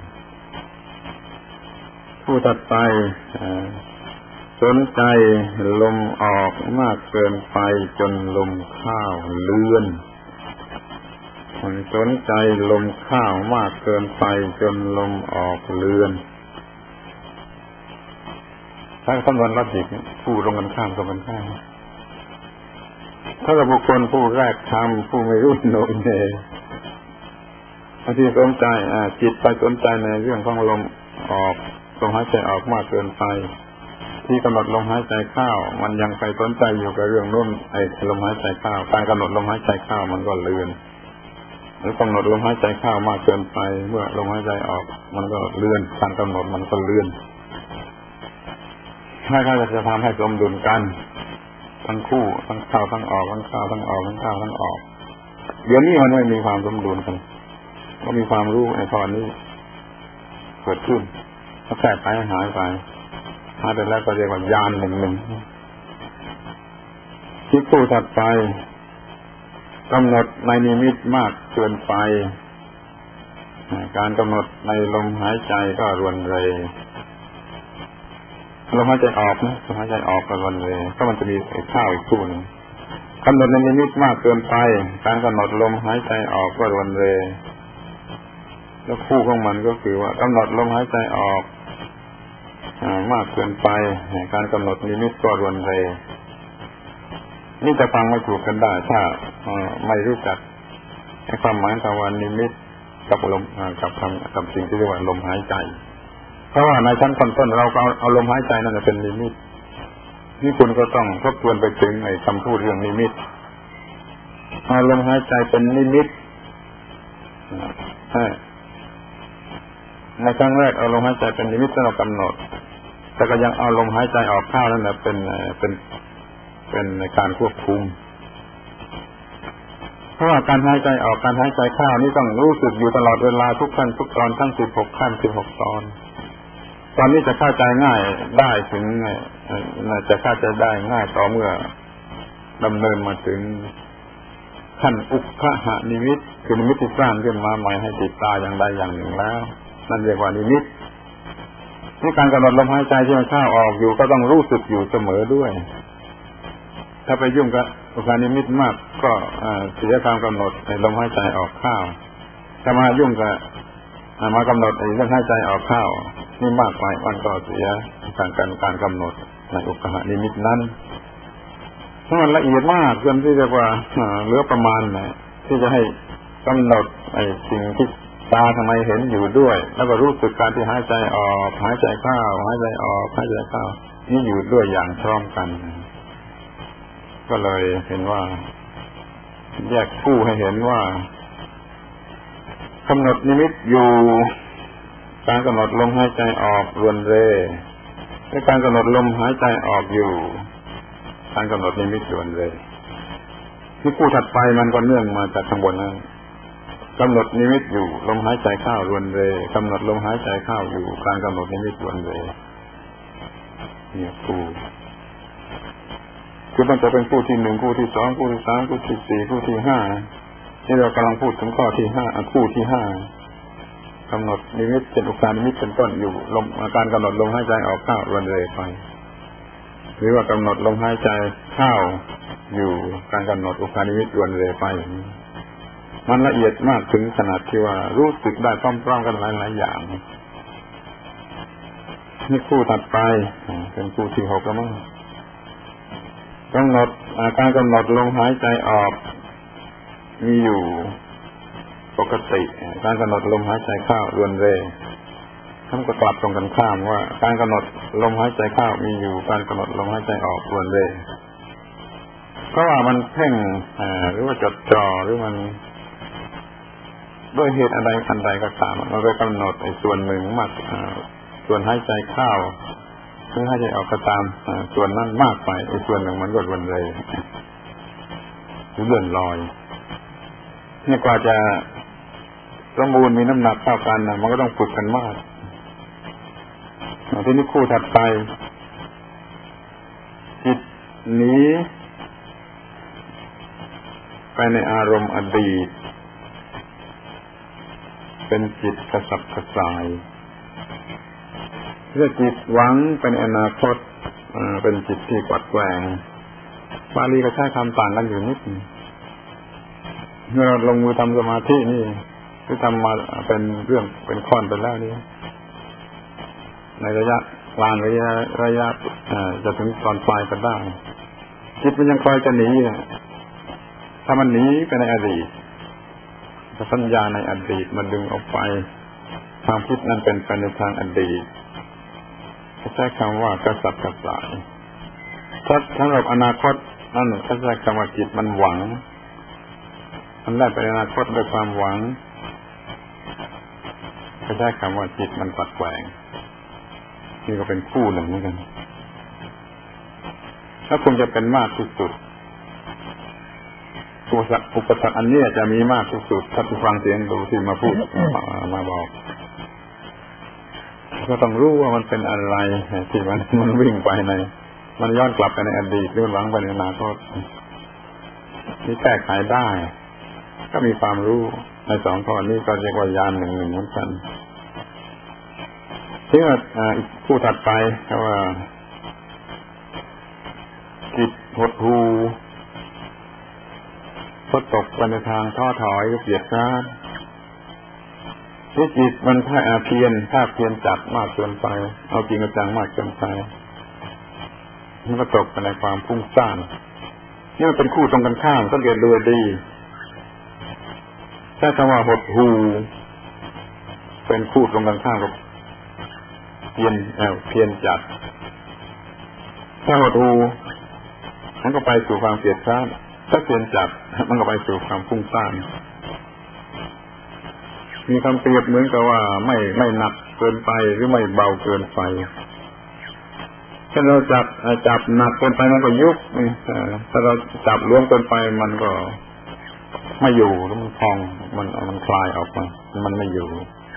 คู่ถัดไปสนใจลมออกมากเกินไปจนลมเข้าเลื่อนสนใจลมเข้ามากเกินไปจนลมออกเลื่อนถ้าคำนวณลอจิกผู้ตรงกันข้ามกับกันข้ามถ้าบุคคลผู้แรกทำผู้ไม่รู้โน้มเนที่สนใจจิตไปสนใจในเรื่องของลมออกลมหายใจออกมากเกินไปที่กำหนดลมหายใจเข้ามันยังไปสนใจอยู่กับเรื่องนู้นไอ้ลมหายใจเข้าการกำหนดลมหายใจเข้ามันก็เลื่อนหรือกำหนดลมหายใจเข้ามากเกินไปเมื่อลมหายใจออกมันก็เลื่อนการกำหนดมันก็เลื่อนถ้าเราจะทำให้สมดุลกันทั้งคู่ทั้งเข้าทั้งออกทั้งเข้าทั้งออกทั้งเข้าทั้งออกเดี๋ยวนี้มันไม่มีความสมดุลกันก็มีความรู้ในตอนนี้เกิดขึ้นแล้วแทรกไปหายไปหายไปแล้วก็เรียกว่าญาณหนึ่งหนึ่งที่คู่ถัดไปกำหนดในนิมิตมากเกินไปการกำหนดในลมหายใจก็รวนเรลมหายใจออกนะลมหายใจออกก็รวนเรก็มันจะมีไอ้ข้าวอีกคู่หนึ่งกำหนดในนิมิตมากเกินไปการกำหนดลมหายใจออกก็รวนเรแล้วคู่ของมันก็คือว่ากำหนดลมหายใจออกมากเกินไปการกำหนดนิมิตก็รวนเรนี่จะฟังไม่ถูกกันได้ถ้าไม่รู้จักความหมายคำว่านิมิตกับลมกับคำกับสิ่งที่เรียกว่าลมหายใจเพราะว่าในชั้นต้นๆเราก็เอาลมหายใจนั่นเป็นนิมิตนี่คุณก็ต้องทบทวนไปถึงไอ้คำพูดเรื่องนิมิตเอาลมหายใจเป็นนิมิตในครั้งแรกเอาลมหายใจเป็นนิมิตเรากำหนดแต่ก็ยังเอาลมหายใจออกเข้านั่นแหละเป็นเป็นเป็นในการควบคุมเพราะว่าการหายใจออกการหายใจเข้านี่ต้องรู้สึกอยู่ตลอดเวลาทุกขั้นทุกตอนทั้งสิบหกขั้นสิบหกตอนตอนนี้จะเข้าใจง่ายได้ถึงจะเข้าใจได้ง่ายต่อเมื่อดำเนินมาถึงขั้นอุคหะนิมิตคือนิมิตที่สร้างขึ้นมาใหม่ให้ติดตาอย่างใดอย่างหนึ่งแล้วนั่นเรียกว่านิมิตนี่การกำหนดลมหายใจที่มันเข้าออกอยู่ก็ต้องรู้สึกอยู่เสมอด้วยถ้าไปยุ่งกับอุคหะนิมิตมากก็เสียการกำหนดในลมหายใจออกเข้าถ้ามายุ่งกับมากำหนดไอ้เรื่องหายใจออกเข้านี่มากไปมันก็เสียการการการกำหนดในอุคหะนิมิตนั้นถ้ามันละเอียดมากจนที่เรียกว่าเหลือประมาณนะที่จะให้กำหนดไอ้สิ่งที่ตาทำไมเห็นอยู่ด้วยแล้วก็รู้สึกการที่หายใจออกหายใจเข้าหายใจออกหายใจเข้านี่อยู่ด้วยอย่างพร้อมกันก็เลยเห็นว่าแยกคู่ให้เห็นว่ากำหนดนิมิตอยู่การกำหนดลมหายใจออกรวนเรและการกำหนดลมหายใจออกอยู่การกำหนดนิมิตรวนเรที่คู่ถัดไปมันก็เนื่องมาจากข้างบนนั้นกำหนดนิมิตอยู่ลมหายใจเข้ารวนเรกำหนดลมหายใจเข้าอยู่การกำหนดนิมิตรวนเรเนี่ยคู่คือมันจะเป็นคู่ที่หนึ่งคู่ที่สองคู่ที่สามคู่ที่สี่คู่ที่ห้านี่เรากำลังพูดถึงข้อที่ห้าคู่ที่ห้ากำหนดนิมิตเป็นอุคหะนิมิตเป็นต้นอยู่ลมการกำหนดลมหายใจออกเข้ารวนเรไปหรือว่ากำหนดลมหายใจเข้าอยู่การกำหนดอุคหะนิมิตรวนเรไปมันละเอียดมากถึงขนาดที่ว่ารู้สึกได้พร้อมๆกันหลายๆอย่างนี่คู่ถัดไปเป็นคู่ที่หกแล้วมั้งกำหนดการกำหนดลมหายใจออกมีอยู่ปกติการกำหนดลมหายใจเข้ารวนเรท่านก็กลับตรงกันข้ามว่าการกำหนดลมหายใจเข้ามีอยู่การกำหนดลมหายใจออกรวนเรก็ว่ามันเพ่งหรือว่าจดจ่อหรือมันด้วยเหตุอะไรอันใดก็ตามมันไปกำหนดไอ้ส่วนหนึ่งมากส่วนหายใจเข้าหรือหายใจออกก็ตามส่วนนั้นมากไปไอ้ส่วนหนึ่งมันก็รวนเรเลื่อนลอยนี่กว่าจะสมบูรณ์มีน้ำหนักเท่ากันนะมันก็ต้องฝึกกันมากทีนี้คู่ถัดไปจิตหนีไปในอารมณ์อดีตเป็นจิตกระสับกระส่ายเรื่องจิตหวังเป็นอนาคตเป็นจิตที่กวัดแกว่งบาลีก็ใช้คำต่างกันอยู่นิดเมื่อลงมือทำสมาธินี่ที่ทำมาเป็นเรื่องเป็นข้อนไปแล้วนี่ในระยะกลางระยะระยะจะถึงตอนปลายก็ได้จิตมันยังคอยจะหนีถ้ามันหนีไปในอดีตสัญญาในอดีตมันดึงออกไปความคิดนั้นเป็นไปในทางอดีตใช้คำว่ากระสับกระส่ายถ้าสำหรับอนาคตนั่นใช้คำว่าจิตมันหวังมันแล่นไปในอนาคตด้วยความหวังก็ใช้คำว่าจิตมันปัดแกว่งนี่ก็เป็นคู่หนึ่งเหมือนกันถ้าคงจะเป็นมากที่สุดอุปสรรคอุปสรรคอันนี้จะมีมากที่สุดถ้าฟังเสียงดูที่มาพูดมาบอกก็ต้องรู้ว่ามันเป็นอะไรที่มันมันวิ่งไปในมันย้อนกลับไปในอดีตหรือหลังไปในอนาคตที่แก้ไขได้ก็มีความรู้ในสองข้อนี้ก็เรียกว่ายานหนึ่งหนึ่งเหมือนกันที่ว่าอีกผู้ถัดไปก็ว่าจิตหดหู่ก็ตกไปในทางท้อถอยเกียจคร้านที่จิตมันถ้าอาเพียนถ้าเพียนจัดมากเกินไปเอาจริงจังมากเกินไปมันก็ตกไปในความพุ่งซ่านนี่มันเป็นคู่ตรงกันข้ามสังเกตดูดีถ้าคำว่าหดหู่เป็นคู่ตรงกันข้ามกับเพียนเอ่อเพียนจัดถ้าหดหู่มันก็ไปสู่ความเกียจคร้านถ้าเพียนจัดมันก็ไปสู่ความพุ่งซ่านมีคำเปรียบเหมือนกับว่าไม่ไม่หนักเกินไปหรือไม่เบาเกินไปถ้าเราจับจับหนักเกินไปมันก็ยุบถ้าเราจับล้วงเกินไปมันก็ไม่อยู่มันพองมันมันคลายออกมามันไม่อยู่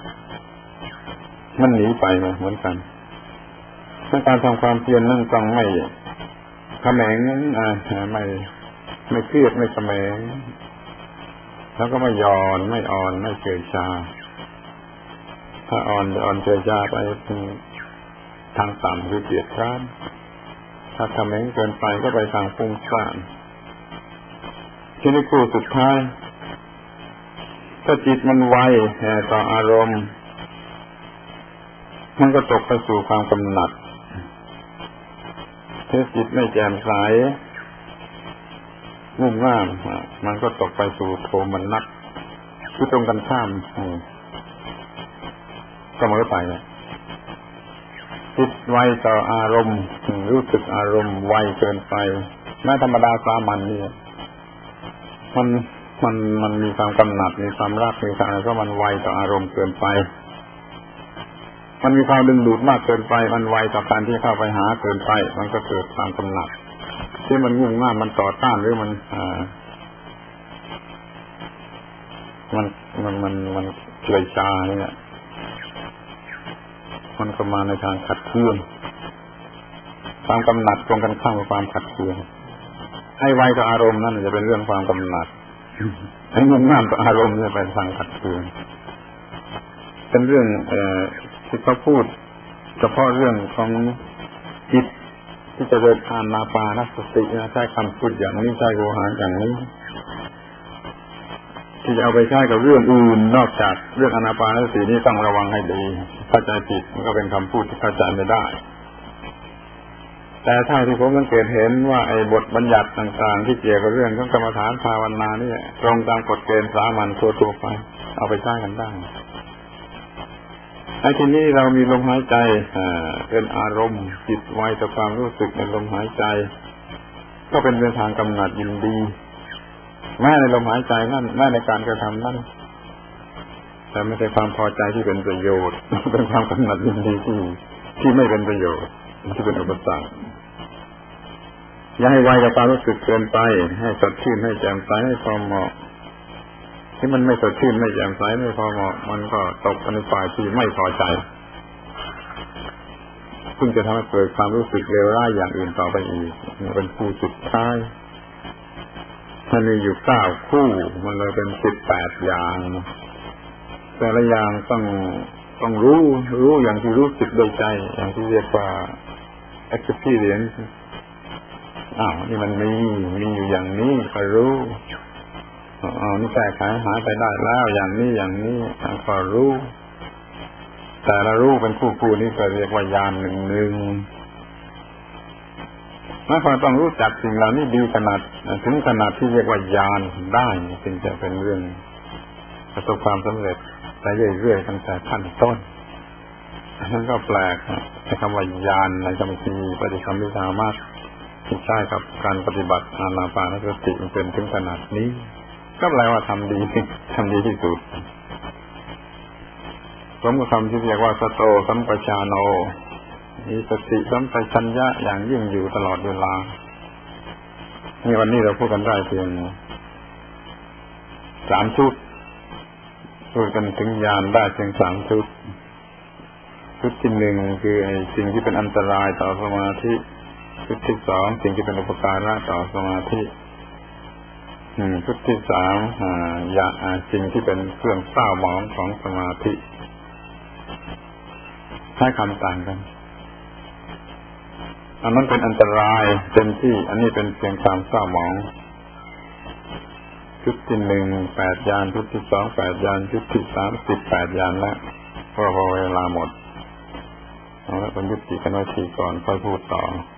มันหนีไปเหมือนกันการทำความเพียรนั่นต้องไม่เขม็งอ่าไม่ไม่เครียดไม่เขม็งแล้วก็ไม่ย่อนไม่อ่อนไม่เฉยชาถ้าอ่อนอ่อนเฉยชาไปทางต่ำคือเกียจคร้านถ้าเขม็งเกินไปก็ไปทางฟุ้งซ่านที่นี่คู่สุดท้ายถ้าจิตมันไวต่ออารมณ์มันก็ตกไปสู่ความกำหนัดถ้าจิตไม่แจ่มใสงุ่มง่ามมันก็ตกไปสู่โทมนัสคือตรงกันข้ามก็เหมือนไปจิตไวต่ออารมณ์รู้สึกอารมณ์ไวเกินไปแม้ธรรมดาสามัญนี่มันมันมันมีความกำหนัดมีความรักมีความอะไรก็มันไวต่ออารมณ์เกินไปมันมีความดึงดูดมากเกินไปมันไวต่อการที่เข้าไปหาเกินไปมันก็เกิดความกำหนัดที่มันงุ่มง่ามมันต่อต้านหรือมันอ่ามันมันมันมันเฉยชาเนี่ยมันก็มาในทางขัดเคืองความกำหนัดตรงกันข้ามกับความขัดเคืองให้ไวต่ออารมณ์นั่นจะเป็นเรื่องความกำหนัดให้งุ่มง่ามต่ออารมณ์จะเป็นทางขัดเคืองเป็นเรื่องเอ่อที่เขาพูดเฉพาะเรื่องของจิตที่จะเดินอานาปานสตินะใช้คำพูดอย่างนี้ใช้โวหารอย่างนี้ที่จะเอาไปใช้กับเรื่องอื่นนอกจากเรื่องอานาปานสตินี้ต้องระวังให้ดีเข้าใจผิดมันก็เป็นคำพูดที่เข้าใจไม่ได้แต่ถ้าที่ผมสังเกตเห็นว่าไอ้บทบัญญัติต่างๆที่เกี่ยวกับเรื่องของกรรมฐานภาวนานี่ตรงตามกฎเกณฑ์สามัญทั่วๆไปเอาไปใช้กันได้ไอ้ที่นี้เรามีลมหายใจเป็นอารมณ์จิตไวต่อความรู้สึกในลมหายใจก็เป็นในทางกำหนัดยินดีแม้ในลมหายใจนั่นแม้ในการกระทำนั่นแต่ไม่ใช่ความพอใจที่เป็นประโยชน์เป็นความกำหนัดยินดีที่ที่ไม่เป็นประโยชน์ที่เป็นอุปสรรคอย่าให้ไวต่อความรู้สึกเกินไปให้สดชื่นให้แจ่มใสให้พอเหมาะที่มันไม่สดชื่นไม่แจ่มใสไม่พอเหมาะมันก็ตกในฝ่ายที่ไม่พอใจซึ่งจะทำให้เกิดความรู้สึกเลวร้ายอย่างอื่นต่อไปอีกเป็นคู่สุดท้ายมันมีอยู่เก้าคู่มันเลยเป็นสิบแปดอย่างแต่ละอย่างต้องต้องรู้รู้อย่างที่รู้สึกโดยใจอย่างที่เรียกว่า experience อ้าวนี่มันมีมีอยู่อย่างนี้ก็รู้อ๋อนี่แก้ไขหาไปได้แล้วอย่างนี้อย่างนี้ก็รู้แต่ละรู้เป็นคู่คู่นี้ก็เรียกว่าญาณหนึ่งหนึ่งหมายความต้องรู้จักสิ่งเหล่านี้ดีขนาดถึงขนาดที่เรียกว่าญาณได้จึงจะเป็นเรื่องประสบความสำเร็จไปเรื่อยๆตั้งแต่ขั้นต้นนั่นก็แปลกคำว่าญาณในคำพีปฏิสัมภิธามรรคที่ใช้กับการปฏิบัติอานาปานสติมันเป็นถึงขนาดนี้ก็แปลว่าทำดีทำดีที่สุดสมกับคำที่เรียกว่าสโตสัมปชาโนมีสติสัมปชัญญะอย่างยิ่งอยู่ตลอดเวลานี่วันนี้เราพูดกันได้เพียงสามชุดพูดกันถึงญาณได้เพียงสามชุดชุดที่หนึ่งคือไอ้สิ่งที่เป็นอันตรายต่อสมาธิชุดที่สองสิ่งที่เป็นอุปการะต่อสมาธิชุดที่สามยาสิ่งที่เป็นเครื่องเศร้าหมองของสมาธิใช้คำต่างกันอันนั้นเป็นอันตรายเต็มที่อันนี้เป็นเพียงความเศร้าหมองชุดที่หนึ่งแปดยานชุดที่สองแปดยานชุดที่สามสิบแปดยานแล้วเพราะพอเวลาหมดเอาละเป็นยุติกันไว้ทีก่อนค่อยพูดต่อ